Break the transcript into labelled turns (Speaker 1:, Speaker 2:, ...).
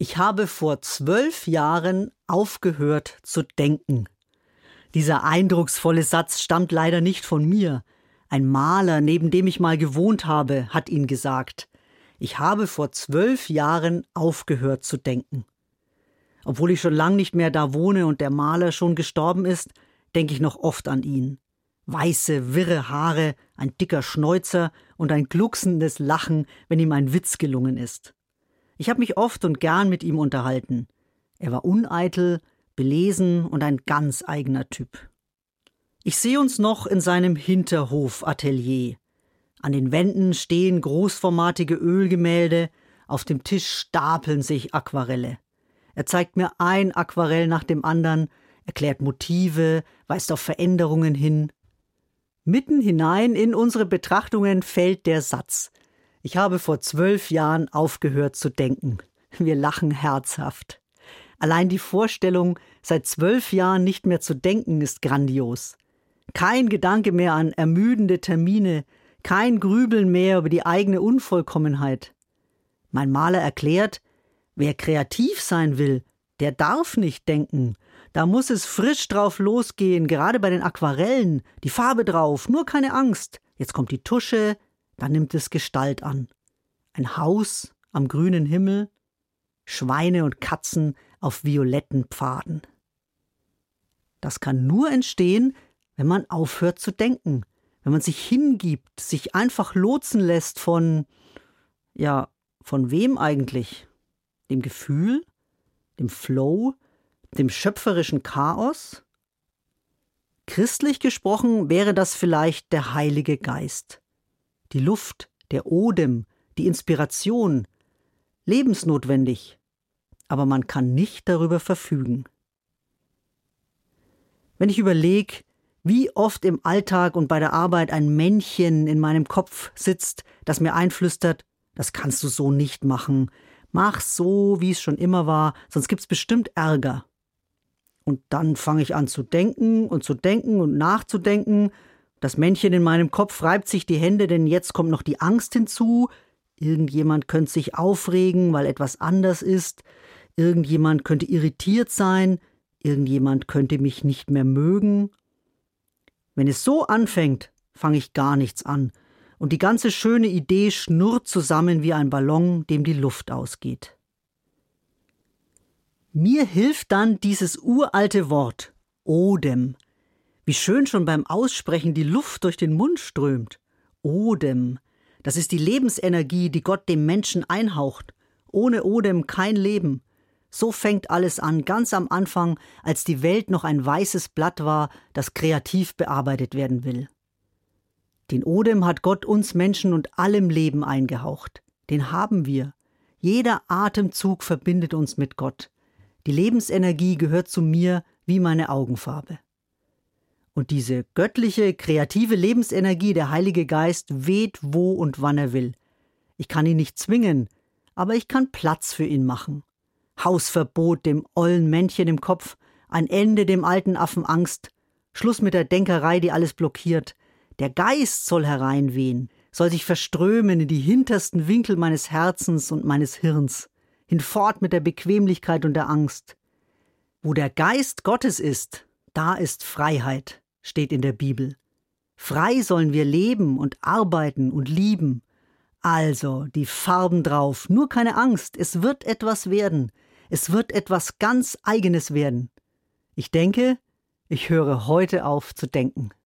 Speaker 1: Ich habe vor 12 Jahren aufgehört zu denken. Dieser eindrucksvolle Satz stammt leider nicht von mir. Ein Maler, neben dem ich mal gewohnt habe, hat ihn gesagt. Ich habe vor 12 Jahren aufgehört zu denken. Obwohl ich schon lang nicht mehr da wohne und der Maler schon gestorben ist, denke ich noch oft an ihn. Weiße, wirre Haare, ein dicker Schnäuzer und ein glucksendes Lachen, wenn ihm ein Witz gelungen ist. Ich habe mich oft und gern mit ihm unterhalten. Er war uneitel, belesen und ein ganz eigener Typ. Ich sehe uns noch in seinem Hinterhof-Atelier. An den Wänden stehen großformatige Ölgemälde, auf dem Tisch stapeln sich Aquarelle. Er zeigt mir ein Aquarell nach dem anderen, erklärt Motive, weist auf Veränderungen hin. Mitten hinein in unsere Betrachtungen fällt der Satz: Ich habe vor 12 Jahren aufgehört zu denken. Wir lachen herzhaft. Allein die Vorstellung, seit 12 Jahren nicht mehr zu denken, ist grandios. Kein Gedanke mehr an ermüdende Termine, kein Grübeln mehr über die eigene Unvollkommenheit. Mein Maler erklärt, wer kreativ sein will, der darf nicht denken. Da muss es frisch drauf losgehen, gerade bei den Aquarellen. Die Farbe drauf, nur keine Angst. Jetzt kommt die Tusche, dann nimmt es Gestalt an. Ein Haus am grünen Himmel, Schweine und Katzen auf violetten Pfaden. Das kann nur entstehen, wenn man aufhört zu denken, wenn man sich hingibt, sich einfach lotsen lässt von wem eigentlich? Dem Gefühl, dem Flow, dem schöpferischen Chaos? Christlich gesprochen wäre das vielleicht der Heilige Geist. Die Luft, der Odem, die Inspiration, lebensnotwendig, aber man kann nicht darüber verfügen. Wenn ich überlege, wie oft im Alltag und bei der Arbeit ein Männchen in meinem Kopf sitzt, das mir einflüstert, das kannst du so nicht machen, mach so, wie es schon immer war, sonst gibt's bestimmt Ärger. Und dann fange ich an zu denken und nachzudenken. Das Männchen in meinem Kopf reibt sich die Hände, denn jetzt kommt noch die Angst hinzu. Irgendjemand könnte sich aufregen, weil etwas anders ist. Irgendjemand könnte irritiert sein. Irgendjemand könnte mich nicht mehr mögen. Wenn es so anfängt, fange ich gar nichts an. Und die ganze schöne Idee schnurrt zusammen wie ein Ballon, dem die Luft ausgeht. Mir hilft dann dieses uralte Wort, Odem. Wie schön schon beim Aussprechen die Luft durch den Mund strömt. Odem, das ist die Lebensenergie, die Gott dem Menschen einhaucht. Ohne Odem kein Leben. So fängt alles an, ganz am Anfang, als die Welt noch ein weißes Blatt war, das kreativ bearbeitet werden will. Den Odem hat Gott uns Menschen und allem Leben eingehaucht. Den haben wir. Jeder Atemzug verbindet uns mit Gott. Die Lebensenergie gehört zu mir wie meine Augenfarbe. Und diese göttliche, kreative Lebensenergie, der Heilige Geist, weht wo und wann er will. Ich kann ihn nicht zwingen, aber ich kann Platz für ihn machen. Hausverbot dem ollen Männchen im Kopf, ein Ende dem alten Affen Angst, Schluss mit der Denkerei, die alles blockiert. Der Geist soll hereinwehen, soll sich verströmen in die hintersten Winkel meines Herzens und meines Hirns. Hinfort mit der Bequemlichkeit und der Angst. Wo der Geist Gottes ist, da ist Freiheit, steht in der Bibel. Frei sollen wir leben und arbeiten und lieben. Also, die Farben drauf, nur keine Angst, es wird etwas werden. Es wird etwas ganz Eigenes werden. Ich denke, ich höre heute auf zu denken.